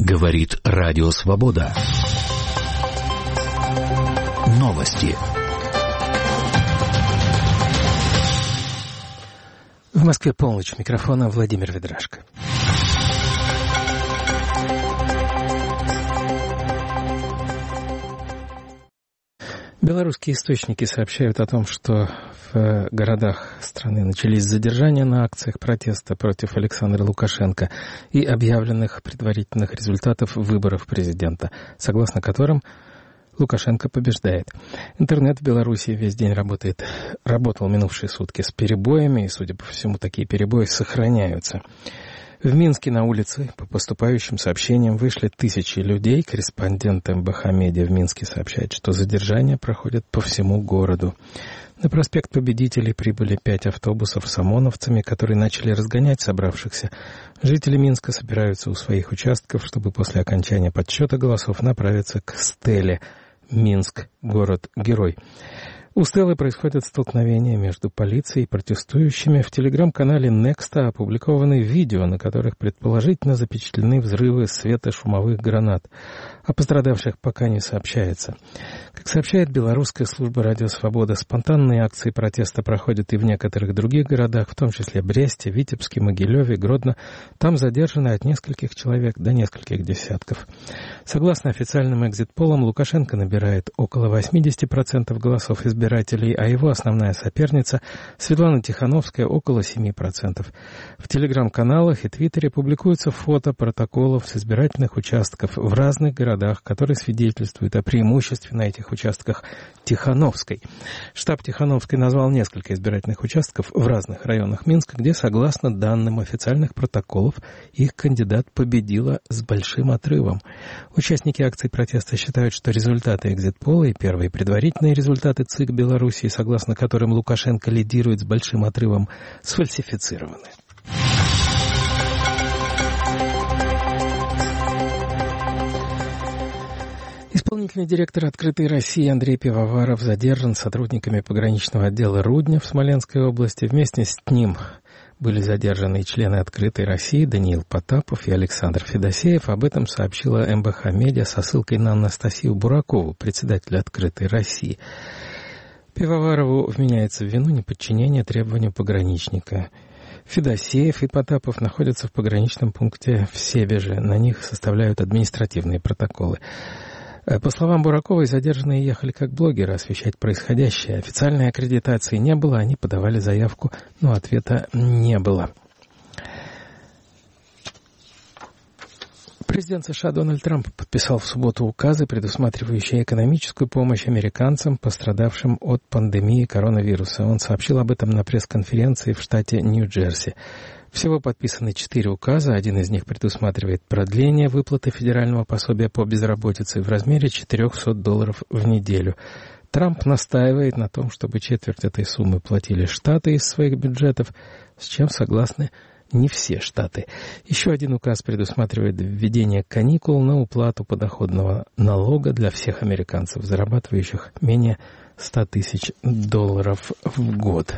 Говорит Радио Свобода. Новости. В Москве полночь. Микрофона Владимир Ведрашко. Белорусские источники сообщают о том, что в городах страны начались задержания на акциях протеста против Александра Лукашенко и объявленных предварительных результатов выборов президента, согласно которым Лукашенко побеждает. Интернет в Беларуси весь день работал минувшие сутки с перебоями, и, судя по всему, такие перебои сохраняются. В Минске на улице по поступающим сообщениям вышли тысячи людей. Корреспондент МБХ Медиа в Минске сообщает, что задержания проходят по всему городу. На проспект Победителей прибыли 5 автобусов с ОМОНовцами, которые начали разгонять собравшихся. Жители Минска собираются у своих участков, чтобы после окончания подсчета голосов направиться к Стеле. Минск — город-герой. У Стеллы происходят столкновения между полицией и протестующими. В телеграм-канале Некста опубликованы видео, на которых предположительно запечатлены взрывы светошумовых гранат. О пострадавших пока не сообщается. Как сообщает белорусская служба «Радио Свобода», спонтанные акции протеста проходят и в некоторых других городах, в том числе Бресте, Витебске, Могилеве, Гродно. Там задержаны от нескольких человек до нескольких десятков. Согласно официальным экзит-полам, Лукашенко набирает около 80% голосов избирателей, а его основная соперница Светлана Тихановская около 7%. В телеграм-каналах и твиттере публикуются фото протоколов с избирательных участков в разных городах, которые свидетельствуют о преимуществе на этих участках Тихановской. Штаб Тихановской назвал несколько избирательных участков в разных районах Минска, где, согласно данным официальных протоколов, их кандидат победила с большим отрывом. Участники акций протеста считают, что результаты экзит-пола и первые предварительные результаты ЦИК Белоруссии, согласно которым Лукашенко лидирует с большим отрывом, сфальсифицированы. Исполнительный директор «Открытой России» Андрей Пивоваров задержан сотрудниками пограничного отдела Рудня в Смоленской области. Вместе с ним были задержаны и члены «Открытой России» Даниил Потапов и Александр Федосеев. Об этом сообщила МБХ Медиа со ссылкой на Анастасию Буракову, председателя «Открытой России». Пивоварову вменяется в вину неподчинение требованию пограничника. Федосеев и Потапов находятся в пограничном пункте в Себеже. На них составляют административные протоколы. По словам Бураковой, задержанные ехали как блогеры освещать происходящее. Официальной аккредитации не было, они подавали заявку, но ответа не было. Президент США Дональд Трамп подписал в субботу указы, предусматривающие экономическую помощь американцам, пострадавшим от пандемии коронавируса. Он сообщил об этом на пресс-конференции в штате Нью-Джерси. Всего подписаны 4 указа. Один из них предусматривает продление выплаты федерального пособия по безработице в размере $400 в неделю. Трамп настаивает на том, чтобы четверть этой суммы платили штаты из своих бюджетов, с чем согласны не все штаты. Еще один указ предусматривает введение каникул на уплату подоходного налога для всех американцев, зарабатывающих менее $100 тысяч в год.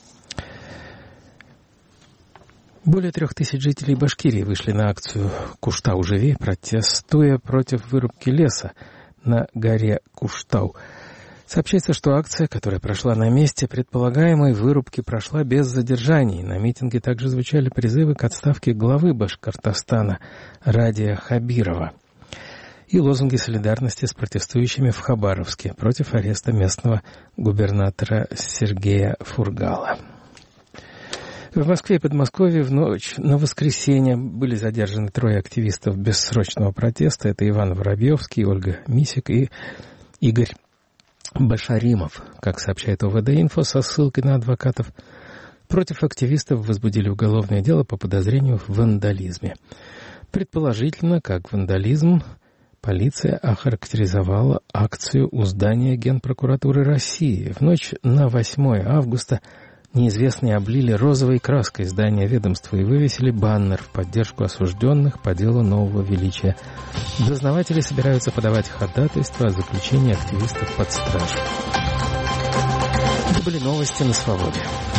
Более 3000 жителей Башкирии вышли на акцию «Куштау-живи», протестуя против вырубки леса на горе Куштау. Сообщается, что акция, которая прошла на месте предполагаемой вырубки, прошла без задержаний. На митинге также звучали призывы к отставке главы Башкортостана Радия Хабирова и лозунги солидарности с протестующими в Хабаровске против ареста местного губернатора Сергея Фургала. В Москве и Подмосковье в ночь на воскресенье были задержаны 3 активистов бессрочного протеста. Это Иван Воробьевский, Ольга Мисик и Игорь Башаримов. Как сообщает ОВД-инфо со ссылкой на адвокатов, против активистов возбудили уголовное дело по подозрению в вандализме. Предположительно, как вандализм, полиция охарактеризовала акцию у здания Генпрокуратуры России. В ночь на 8 августа неизвестные облили розовой краской здание ведомства и вывесили баннер в поддержку осужденных по делу нового величия. Дознаватели собираются подавать ходатайство о заключении активистов под стражу. Это были новости на Свободе.